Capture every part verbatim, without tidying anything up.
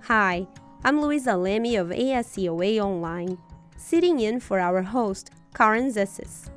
Hi, I'm Luisa Leme of A S C O A Online, sitting in for our host, Karen Zissis.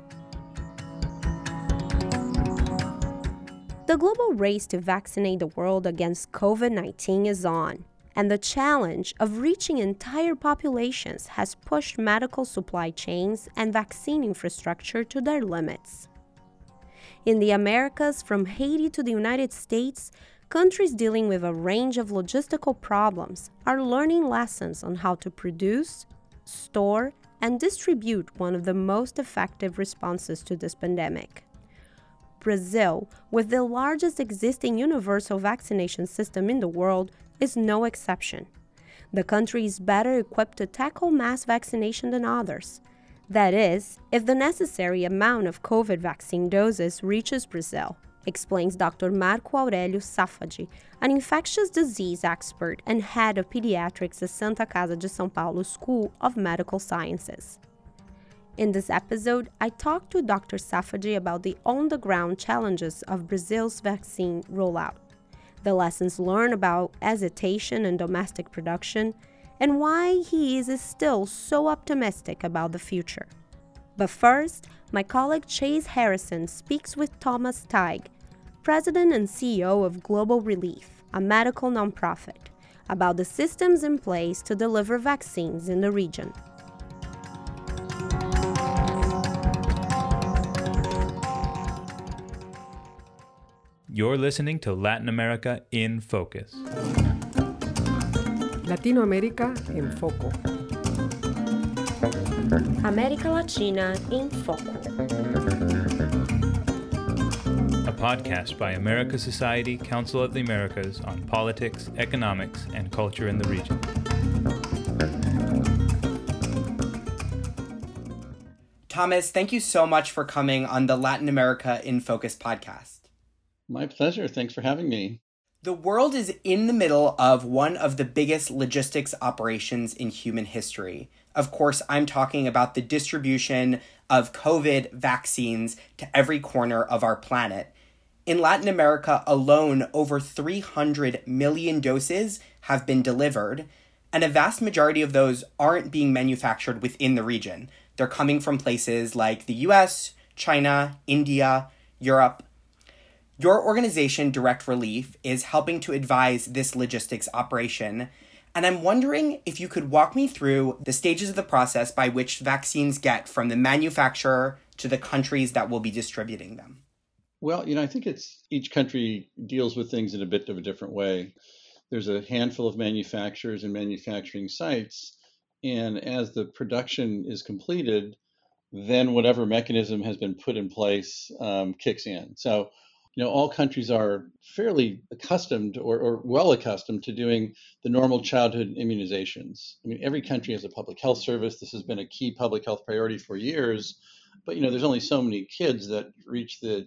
The global race to vaccinate the world against covid nineteen is on, and the challenge of reaching entire populations has pushed medical supply chains and vaccine infrastructure to their limits. In the Americas, from Haiti to the United States, countries dealing with a range of logistical problems are learning lessons on how to produce, store, and distribute one of the most effective responses to this pandemic. Brazil, with the largest existing universal vaccination system in the world, is no exception. The country is better equipped to tackle mass vaccination than others. That is, if the necessary amount of COVID vaccine doses reaches Brazil, explains Doctor Marco Aurélio Safadi, an infectious disease expert and head of pediatrics at Santa Casa de São Paulo School of Medical Sciences. In this episode, I talked to Doctor Safadi about the on-the-ground challenges of Brazil's vaccine rollout, the lessons learned about hesitation and domestic production, and why he is still so optimistic about the future. But first, my colleague Chase Harrison speaks with Thomas Teig, President and C E O of Global Relief, a medical nonprofit, about the systems in place to deliver vaccines in the region. You're listening to Latin America in Focus. Latinoamérica en Foco. América Latina em Foco. A podcast by America Society, Council of the Americas on politics, economics, and culture in the region. Thomas, thank you so much for coming on the Latin America in Focus podcast. My pleasure. Thanks for having me. The world is in the middle of one of the biggest logistics operations in human history. Of course, I'm talking about the distribution of COVID vaccines to every corner of our planet. In Latin America alone, over three hundred million doses have been delivered, and a vast majority of those aren't being manufactured within the region. They're coming from places like the U S, China, India, Europe. Your organization, Direct Relief, is helping to advise this logistics operation, and I'm wondering if you could walk me through the stages of the process by which vaccines get from the manufacturer to the countries that will be distributing them. Well, you know, I think it's each country deals with things in a bit of a different way. There's a handful of manufacturers and manufacturing sites, and as the production is completed, then whatever mechanism has been put in place um, kicks in. So, you know, all countries are fairly accustomed or, or well accustomed to doing the normal childhood immunizations. I mean, every country has a public health service. This has been a key public health priority for years. But, you know, there's only so many kids that reach the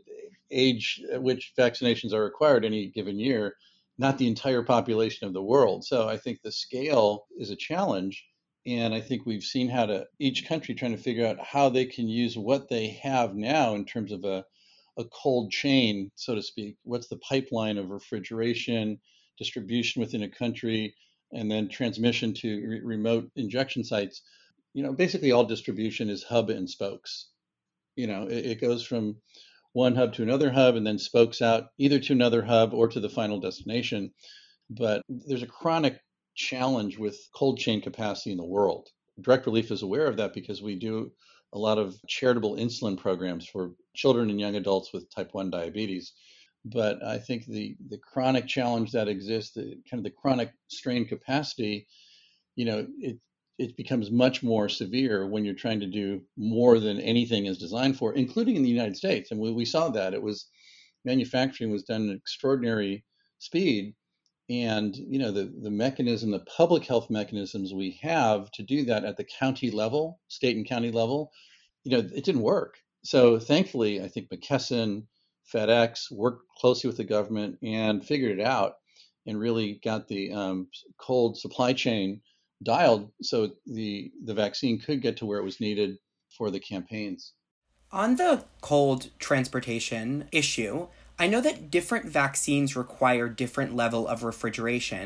age at which vaccinations are required any given year, not the entire population of the world. So I think the scale is a challenge. And I think we've seen how to each country trying to figure out how they can use what they have now in terms of a a cold chain, so to speak. What's the pipeline of refrigeration, distribution within a country, and then transmission to re- remote injection sites? You know, basically all distribution is hub and spokes. You know, it, it goes from one hub to another hub and then spokes out either to another hub or to the final destination. But there's a chronic challenge with cold chain capacity in the world. Direct Relief is aware of that because we do a lot of charitable insulin programs for children and young adults with type one diabetes. But I think the, the chronic challenge that exists, the kind of the chronic strain capacity, you know, it, it becomes much more severe when you're trying to do more than anything is designed for, including in the United States. And we, we saw that. It was manufacturing was done at extraordinary speed. And, you know, the, the mechanism, the public health mechanisms we have to do that at the county level, state and county level, you know, it didn't work. So thankfully, I think McKesson, FedEx worked closely with the government and figured it out and really got the um, cold supply chain dialed so the, the vaccine could get to where it was needed for the campaigns. On the cold transportation issue, I know that different vaccines require different level of refrigeration,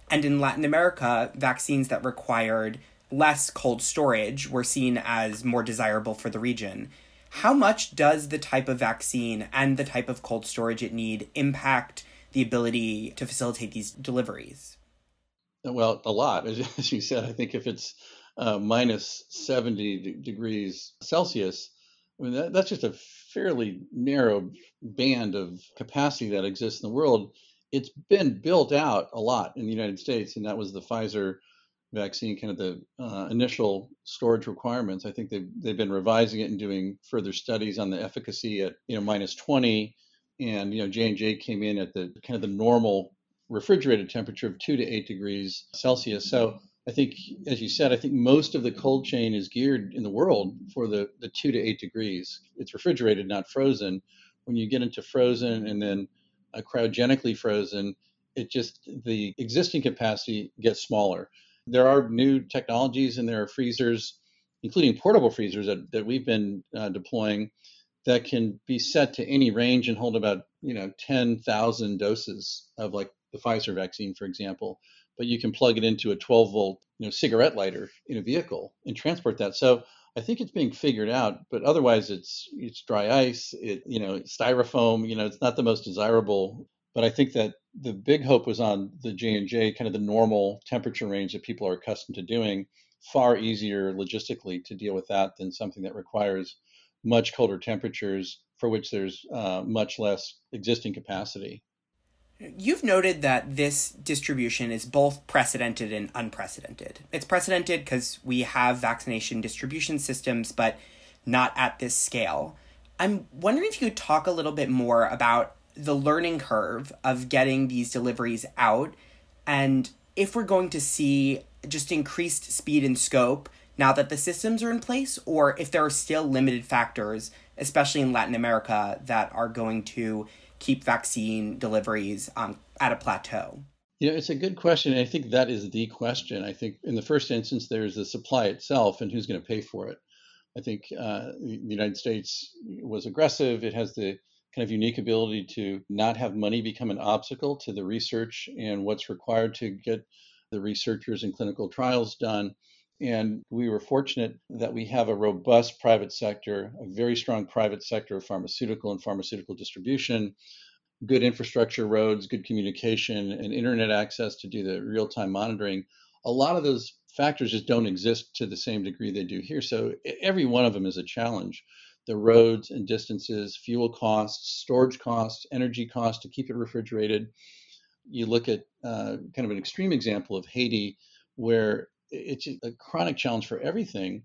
And in Latin America, vaccines that required less cold storage were seen as more desirable for the region. How much does the type of vaccine and the type of cold storage it need impact the ability to facilitate these deliveries? Well, a lot. As, as you said, I think if it's uh, minus seventy d- degrees Celsius, I mean, that, that's just a fairly narrow band of capacity that exists in the world. It's been built out a lot in the United States, and that was the Pfizer vaccine, kind of the uh, initial storage requirements. I think they've, they've been revising it and doing further studies on the efficacy at, you know, minus twenty. And, you know, J and J came in at the kind of the normal refrigerated temperature of two to eight degrees Celsius. So I think, as you said, I think most of the cold chain is geared in the world for the, the two to eight degrees. It's refrigerated, not frozen. When you get into frozen and then uh, cryogenically frozen, it just, the existing capacity gets smaller. There are new technologies and there are freezers, including portable freezers that, that we've been uh, deploying, that can be set to any range and hold about, you know, ten thousand doses of, like, the Pfizer vaccine, for example. But you can plug it into a twelve volt, you know, cigarette lighter in a vehicle and transport that. So I think it's being figured out, but otherwise it's it's dry ice, it, you know, styrofoam, you know, it's not the most desirable. But I think that the big hope was on the J and J, kind of the normal temperature range that people are accustomed to doing, far easier logistically to deal with that than something that requires much colder temperatures for which there's uh, much less existing capacity. You've noted that this distribution is both precedented and unprecedented. It's precedented because we have vaccination distribution systems, but not at this scale. I'm wondering if you could talk a little bit more about the learning curve of getting these deliveries out, and if we're going to see just increased speed and scope now that the systems are in place, or if there are still limited factors, especially in Latin America, that are going to keep vaccine deliveries um, at a plateau? You know, it's a good question. I think that is the question. I think in the first instance, there's the supply itself and who's going to pay for it. I think uh, the United States was aggressive. It has the kind of unique ability to not have money become an obstacle to the research and what's required to get the researchers and clinical trials done. And we were fortunate that we have a robust private sector, a very strong private sector of pharmaceutical and pharmaceutical distribution, good infrastructure, roads, good communication, and internet access to do the real-time monitoring. A lot of those factors just don't exist to the same degree they do here. So every one of them is a challenge. The roads and distances, fuel costs, storage costs, energy costs to keep it refrigerated. You look at uh, kind of an extreme example of Haiti, where it's a chronic challenge for everything.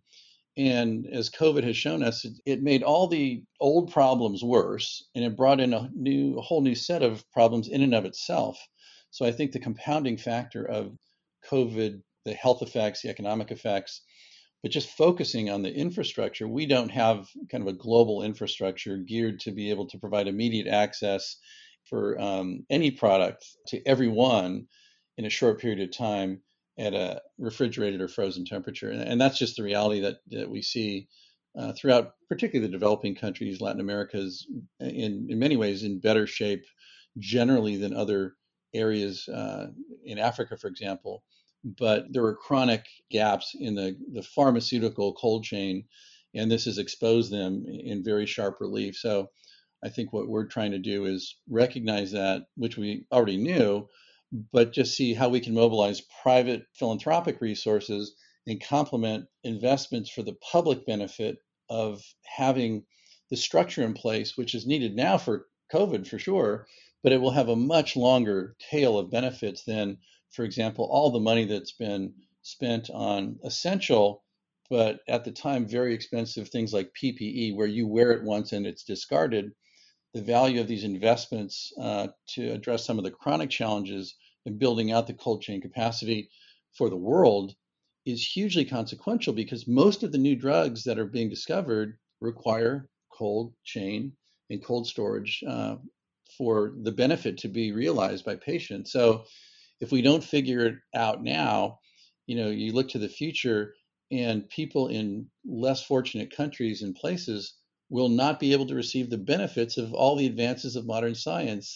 And as COVID has shown us, it, it made all the old problems worse, and it brought in a new, a whole new set of problems in and of itself. So I think the compounding factor of COVID, the health effects, the economic effects, but just focusing on the infrastructure, we don't have kind of a global infrastructure geared to be able to provide immediate access for um, any product to everyone in a short period of time at a refrigerated or frozen temperature. And, and that's just the reality that, that we see uh, throughout, particularly the developing countries. Latin America is in, in many ways in better shape generally than other areas uh, in Africa, for example. But there were chronic gaps in the, the pharmaceutical cold chain, and this has exposed them in very sharp relief. So I think what we're trying to do is recognize that, which we already knew, but just see how we can mobilize private philanthropic resources and complement investments for the public benefit of having the structure in place, which is needed now for COVID for sure, but it will have a much longer tail of benefits than, for example, all the money that's been spent on essential, but at the time very expensive things like P P E, where you wear it once and it's discarded. The value of these investments uh, to address some of the chronic challenges in building out the cold chain capacity for the world is hugely consequential, because most of the new drugs that are being discovered require cold chain and cold storage uh, for the benefit to be realized by patients. So if we don't figure it out now, you know, you look to the future and people in less fortunate countries and places will not be able to receive the benefits of all the advances of modern science.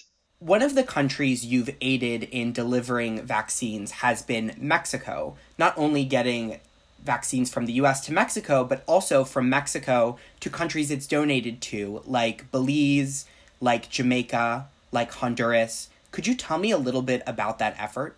One of the countries you've aided in delivering vaccines has been Mexico, not only getting vaccines from the U S to Mexico, but also from Mexico to countries it's donated to, like Belize, like Jamaica, like Honduras. Could you tell me a little bit about that effort?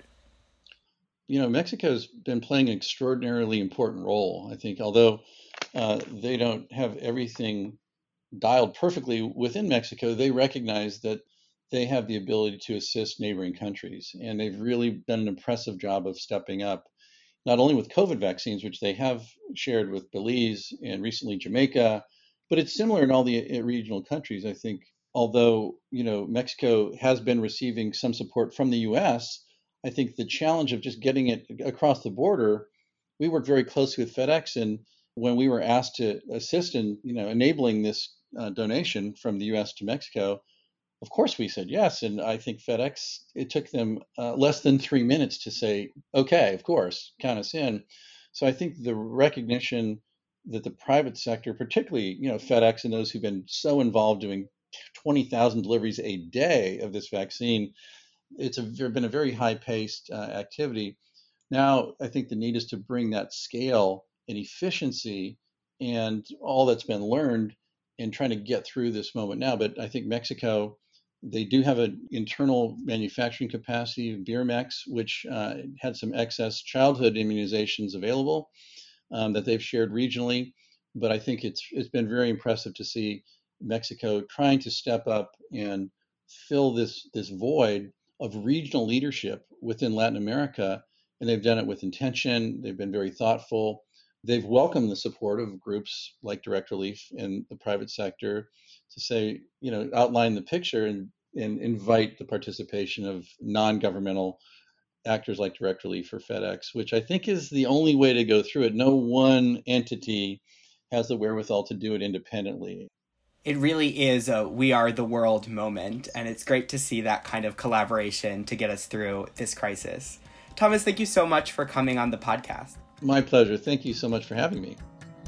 You know, Mexico's been playing an extraordinarily important role, I think, although uh, they don't have everything dialed perfectly within Mexico. They recognize that they have the ability to assist neighboring countries, and they've really done an impressive job of stepping up, not only with COVID vaccines, which they have shared with Belize and recently Jamaica, but it's similar in all the regional countries. I think, although, you know, Mexico has been receiving some support from the U S, I think the challenge of just getting it across the border, we work very closely with FedEx, and when we were asked to assist in, you know, enabling this uh, donation from the U S to Mexico, of course we said yes. And I think FedEx, it took them uh, less than three minutes to say, okay, of course, count us in. So I think the recognition that the private sector, particularly, you know, FedEx and those who've been so involved doing twenty thousand deliveries a day of this vaccine, it's a, been a very high-paced uh, activity. Now, I think the need is to bring that scale and efficiency and all that's been learned and trying to get through this moment now. But I think Mexico, they do have an internal manufacturing capacity, Birmex, which uh, had some excess childhood immunizations available um, that they've shared regionally. But I think it's it's been very impressive to see Mexico trying to step up and fill this this void of regional leadership within Latin America. And they've done it with intention. They've been very thoughtful. They've welcomed the support of groups like Direct Relief and the private sector to say, you know, outline the picture and, and invite the participation of non-governmental actors like Direct Relief or FedEx, which I think is the only way to go through it. No one entity has the wherewithal to do it independently. It really is a we are the world moment, and it's great to see that kind of collaboration to get us through this crisis. Thomas, thank you so much for coming on the podcast. My pleasure. Thank you so much for having me.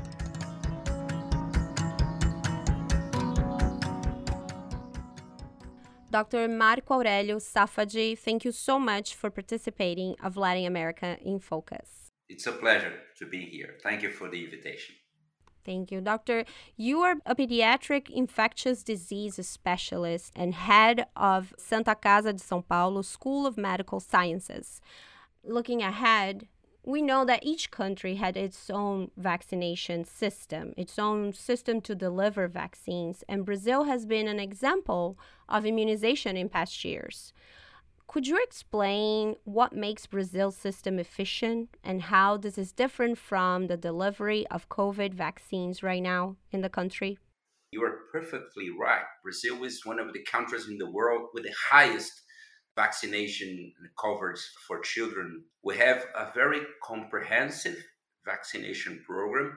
Doctor Marco Aurelio Safadi, thank you so much for participating of Latin America in Focus. It's a pleasure to be here. Thank you for the invitation. Thank you, Doctor. You are a pediatric infectious disease specialist and head of Santa Casa de São Paulo School of Medical Sciences. Looking ahead, we know that each country had its own vaccination system, its own system to deliver vaccines, and Brazil has been an example of immunization in past years. Could you explain what makes Brazil's system efficient and how this is different from the delivery of COVID vaccines right now in the country? You are perfectly right. Brazil is one of the countries in the world with the highest vaccination coverage for children. We have a very comprehensive vaccination program.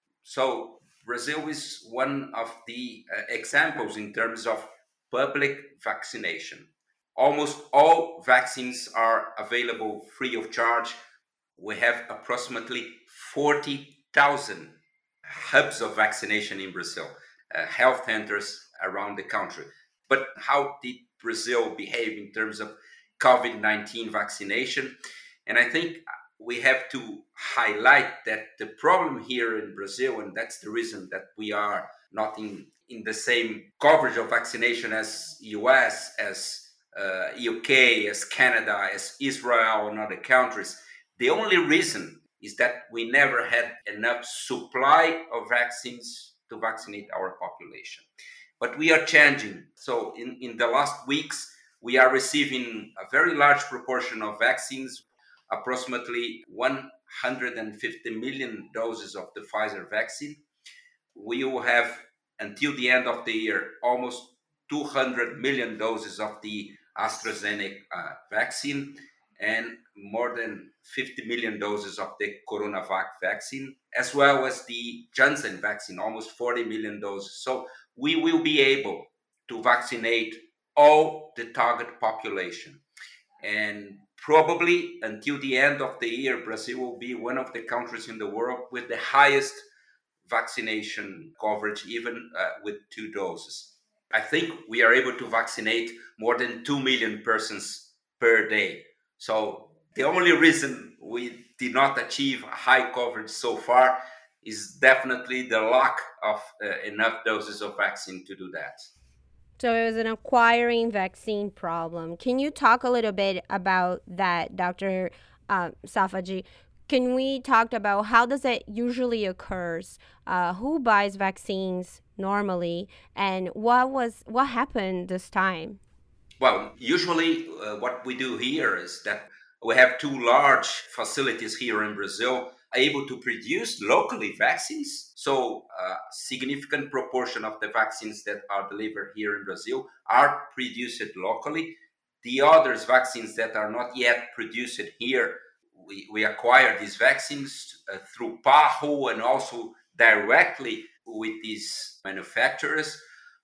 So Brazil is one of the uh, examples in terms of public vaccination. Almost all vaccines are available free of charge. We have approximately forty thousand hubs of vaccination in Brazil, uh, health centers around the country. But how did Brazil behave in terms of COVID nineteen vaccination? And I think we have to highlight that the problem here in Brazil, and that's the reason that we are not in, in the same coverage of vaccination as U S, as uh, U K, as Canada, as Israel and other countries. The only reason is that we never had enough supply of vaccines to vaccinate our population. But we are changing. So in, in the last weeks, we are receiving a very large proportion of vaccines, approximately one hundred fifty million doses of the Pfizer vaccine. We will have, until the end of the year, almost two hundred million doses of the AstraZeneca uh, vaccine and more than fifty million doses of the CoronaVac vaccine, as well as the Janssen vaccine, almost forty million doses. So we will be able to vaccinate all the target population. And probably until the end of the year, Brazil will be one of the countries in the world with the highest vaccination coverage, even uh, with two doses. I think we are able to vaccinate more than two million persons per day. So the only reason we did not achieve high coverage so far is definitely the lack of uh, enough doses of vaccine to do that. So it was an acquiring vaccine problem. Can you talk a little bit about that, Doctor Uh, Safaji? Can we talk about how does it usually occurs? Uh, who buys vaccines normally, and what was what happened this time? Well, usually uh, what we do here is that we have two large facilities here in Brazil able to produce locally vaccines. So a significant proportion of the vaccines that are delivered here in Brazil are produced locally. The others vaccines that are not yet produced here, we, we acquire these vaccines uh, through PAHO and also directly with these manufacturers.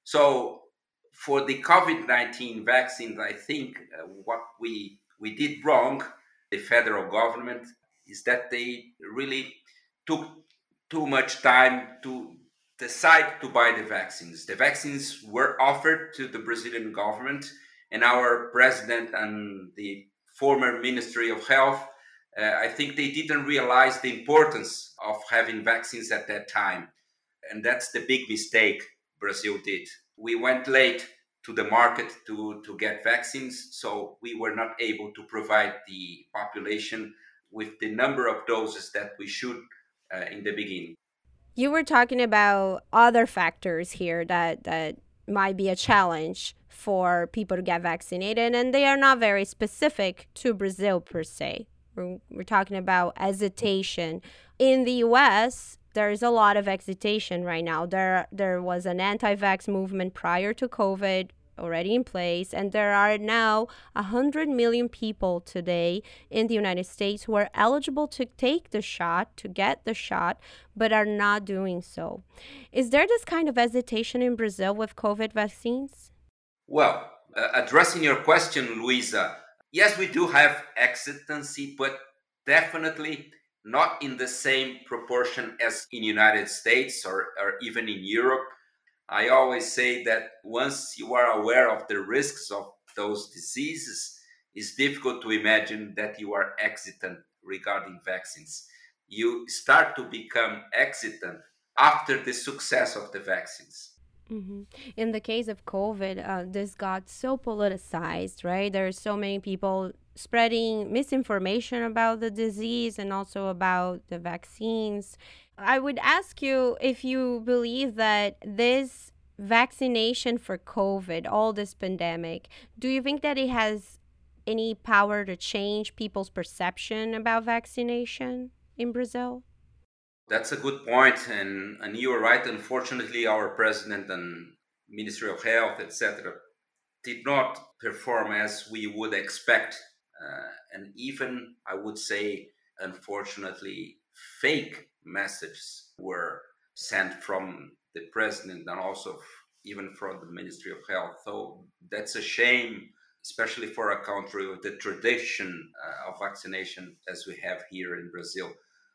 So for the COVID nineteen vaccines, I think uh, what we we did wrong, the federal government, is that they really took too much time to decide to buy the vaccines. The vaccines were offered to the Brazilian government, and our president and the former Ministry of Health, uh, I think they didn't realize the importance of having vaccines at that time. And that's the big mistake Brazil did. We went late to the market to, to get vaccines, so we were not able to provide the population with the number of doses that we should uh, in the beginning. You were talking about other factors here that, that might be a challenge for people to get vaccinated, and they are not very specific to Brazil per se. We're, we're talking about hesitation. In the U S, there is a lot of hesitation right now. There, there was an anti-vax movement prior to COVID already in place, and there are now one hundred million people today in the United States who are eligible to take the shot, to get the shot, but are not doing so. Is there this kind of hesitation in Brazil with COVID vaccines? Well, uh, addressing your question, Luisa, yes, we do have hesitancy, but definitely not in the same proportion as in the United States or, or even in Europe. I always say that once you are aware of the risks of those diseases, it's difficult to imagine that you are hesitant regarding vaccines. You start to become hesitant after the success of the vaccines. Mm-hmm. In the case of COVID, uh, this got so politicized, right? There are so many people spreading misinformation about the disease and also about the vaccines. I would ask you if you believe that this vaccination for COVID, all this pandemic, do you think that it has any power to change people's perception about vaccination in Brazil? That's a good point, and, and you are right. Unfortunately, our president and Ministry of Health, et cetera, did not perform as we would expect. Uh, and even, I would say, unfortunately, fake messages were sent from the president and also even from the Ministry of Health. So that's a shame, especially for a country with the tradition uh, of vaccination as we have here in Brazil.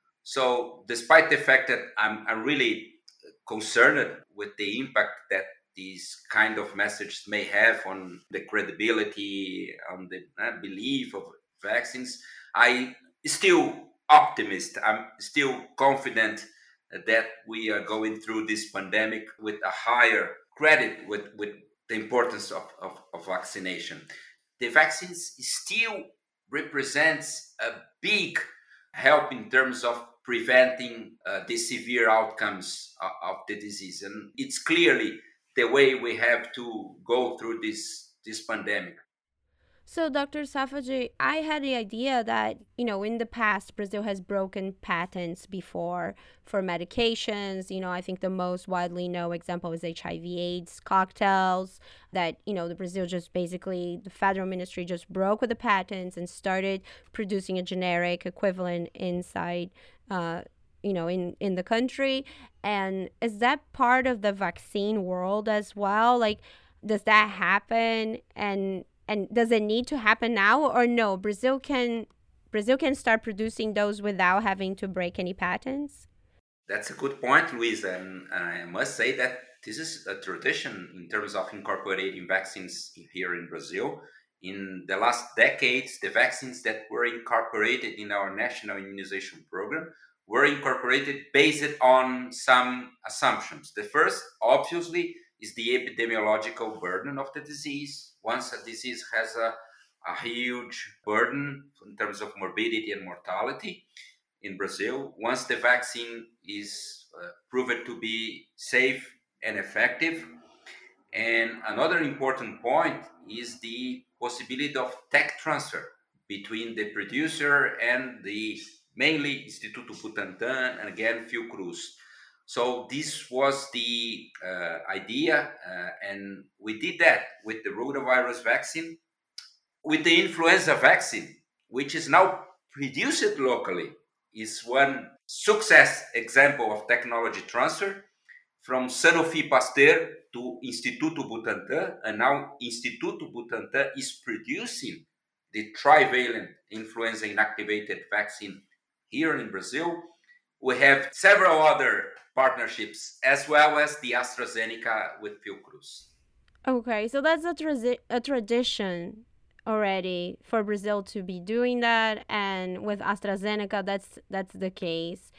So despite the fact that I'm, I'm really concerned with the impact that these kind of messages may have on the credibility, on the uh, belief of vaccines, I still optimist. I'm still confident that we are going through this pandemic with a higher credit with, with the importance of, of, of vaccination. The vaccines still represents a big help in terms of preventing uh, the severe outcomes of, of the disease. And it's clearly the way we have to go through this, this pandemic. So, Doctor Safaji, I had the idea that, you know, in the past, Brazil has broken patents before for medications. You know, I think the most widely known example is H I V AIDS cocktails that, you know, the Brazil just basically, the federal ministry just broke with the patents and started producing a generic equivalent inside, uh, you know, in, in the country. And is that part of the vaccine world as well? Like, does that happen? And And does it need to happen now, or no? Brazil can Brazil can start producing those without having to break any patents? That's a good point, Luis. And I must say that this is a tradition in terms of incorporating vaccines here in Brazil. In the last decades, the vaccines that were incorporated in our national immunization program were incorporated based on some assumptions. The first, obviously, is the epidemiological burden of the disease. Once a disease has a, a huge burden in terms of morbidity and mortality in Brazil, once the vaccine is uh, proven to be safe and effective. And another important point is the possibility of tech transfer between the producer and the mainly Instituto Butantan and again Fiocruz. So this was the uh, idea, uh, and we did that with the rotavirus vaccine, with the influenza vaccine, which is now produced locally, is one success example of technology transfer from Sanofi Pasteur to Instituto Butantan, and now Instituto Butantan is producing the trivalent influenza inactivated vaccine here in Brazil. We have several other partnerships, as well as the AstraZeneca with Fiocruz. Okay, so that's a, tra- a tradition already for Brazil to be doing that, and with AstraZeneca, that's that's the case.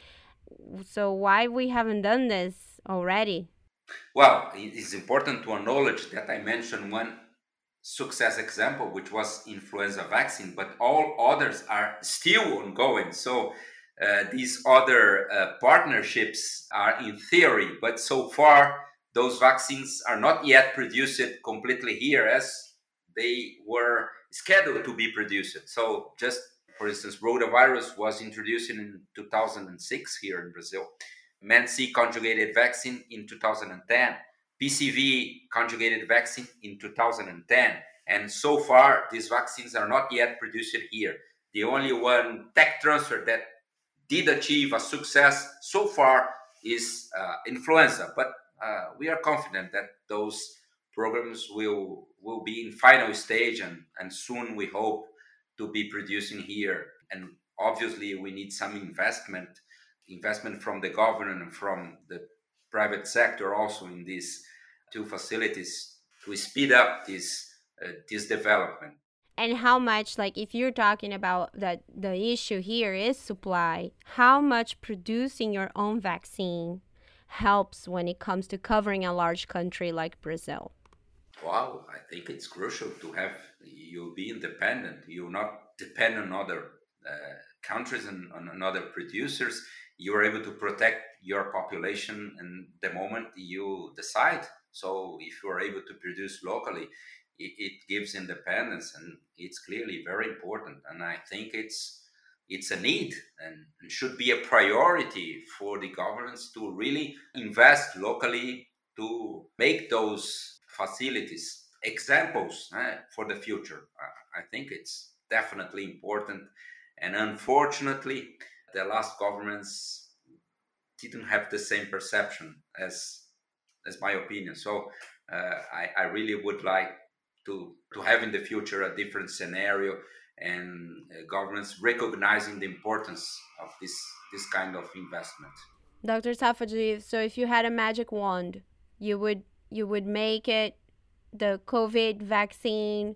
So why we haven't done this already? Well, it's important to acknowledge that I mentioned one success example, which was influenza vaccine, but all others are still ongoing. So uh, these other uh, partnerships are in theory, but so far those vaccines are not yet produced completely here as they were scheduled to be produced. So just for instance, rotavirus was introduced in two thousand six here in Brazil. MenC conjugated vaccine in two thousand ten, P C V conjugated vaccine in two thousand ten, and so far these vaccines are not yet produced here. The only one tech transfer that did achieve a success so far is uh, influenza, but uh, we are confident that those programs will will be in final stage, and, and soon we hope to be producing here. And obviously we need some investment investment from the government and from the private sector also in these two facilities to speed up this uh, this development. And how much, like if you're talking about that the issue here is supply, how much producing your own vaccine helps when it comes to covering a large country like Brazil? Wow, I think it's crucial to have you be independent. You're not dependent on other uh, countries and on other producers. You are able to protect your population in the moment you decide. So if you are able to produce locally, it, it gives independence, and it's clearly very important. And I think it's it's a need and should be a priority for the governments to really invest locally to make those facilities examples uh, for the future. I, I think it's definitely important. And unfortunately, the last governments didn't have the same perception as as my opinion. So uh, I, I really would like to to have in the future a different scenario, and uh, governments recognizing the importance of this this kind of investment. Doctor Safady, so if you had a magic wand, you would you would make it the COVID vaccine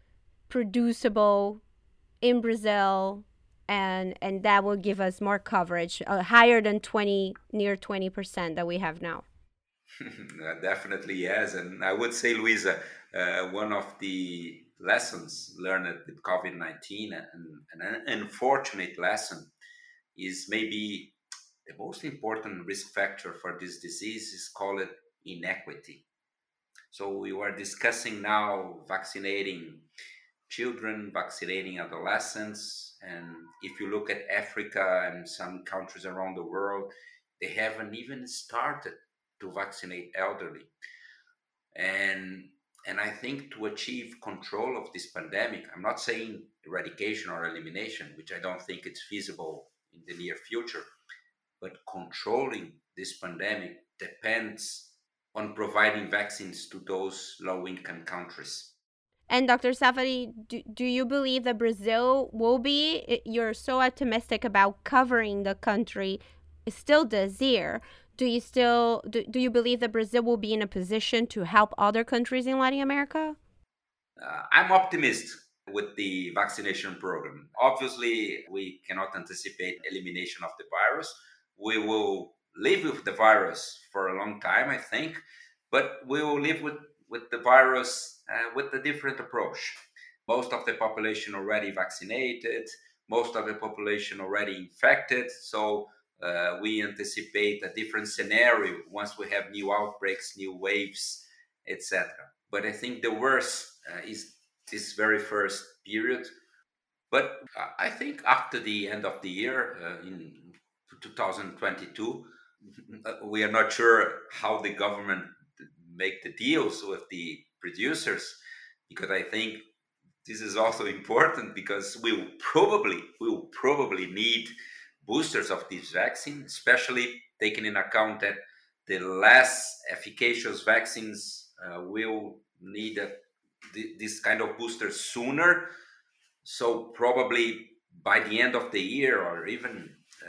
producible in Brazil, and and that will give us more coverage, uh, higher than twenty, near twenty percent that we have now. Definitely yes, and I would say, Luisa, uh, one of the lessons learned with COVID nineteen, and an unfortunate lesson, is maybe the most important risk factor for this disease is called inequity. So we were discussing now vaccinating children, vaccinating adolescents, and if you look at Africa and some countries around the world, they haven't even started to vaccinate elderly. And and I think to achieve control of this pandemic, I'm not saying eradication or elimination, which I don't think it's feasible in the near future, but controlling this pandemic depends on providing vaccines to those low-income countries. And Doctor Safady, do, do you believe that Brazil will be, you're so optimistic about covering the country still this year, do you still do, do you believe that Brazil will be in a position to help other countries in Latin America? Uh, I'm optimistic with the vaccination program. Obviously, we cannot anticipate elimination of the virus. We will live with the virus for a long time, I think, but we will live with, with the virus uh, with a different approach. Most of the population already vaccinated, most of the population already infected, so uh, we anticipate a different scenario once we have new outbreaks, new waves, et cetera. But I think the worst uh, is this very first period. But I think after the end of the year, uh, in two thousand twenty-two, we are not sure how the government make the deals with the producers, because I think this is also important, because we will probably we will probably need boosters of this vaccine, especially taking in account that the less efficacious vaccines uh, will need a, th- this kind of booster sooner. So probably by the end of the year, or even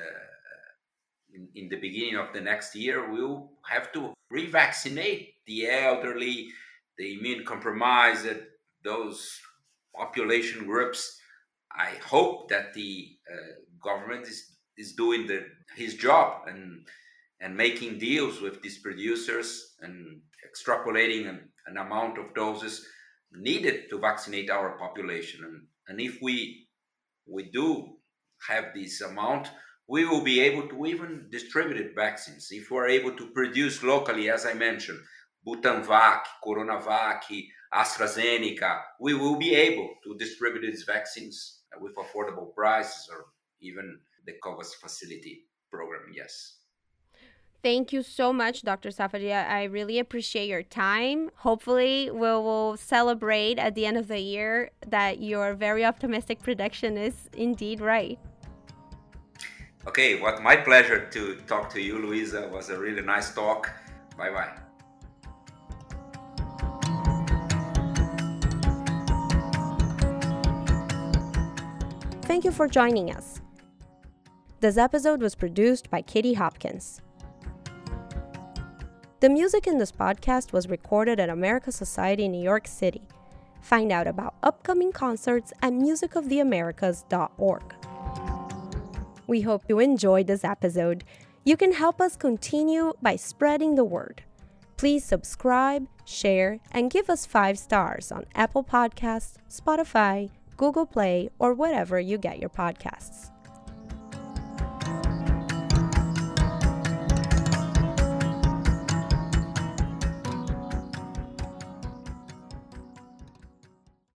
uh, in, in the beginning of the next year, we'll have to revaccinate the elderly, the immune compromised, those population groups. I hope that the uh, government is, is doing the, his job and and making deals with these producers and extrapolating an, an amount of doses needed to vaccinate our population. And, and if we we do have this amount, we will be able to even distribute vaccines. If we're able to produce locally, as I mentioned, Butanvac, Coronavac, AstraZeneca, we will be able to distribute these vaccines with affordable prices, or even the COVAX facility program, yes. Thank you so much, Doctor Safady. I really appreciate your time. Hopefully, we will celebrate at the end of the year that your very optimistic prediction is indeed right. Okay, what my pleasure to talk to you, Luisa. It was a really nice talk. Bye-bye. Thank you for joining us. This episode was produced by Katie Hopkins. The music in this podcast was recorded at America Society in New York City. Find out about upcoming concerts at music of the americas dot org. We hope you enjoyed this episode. You can help us continue by spreading the word. Please subscribe, share, and give us five stars on Apple Podcasts, Spotify, Google Play, or wherever you get your podcasts.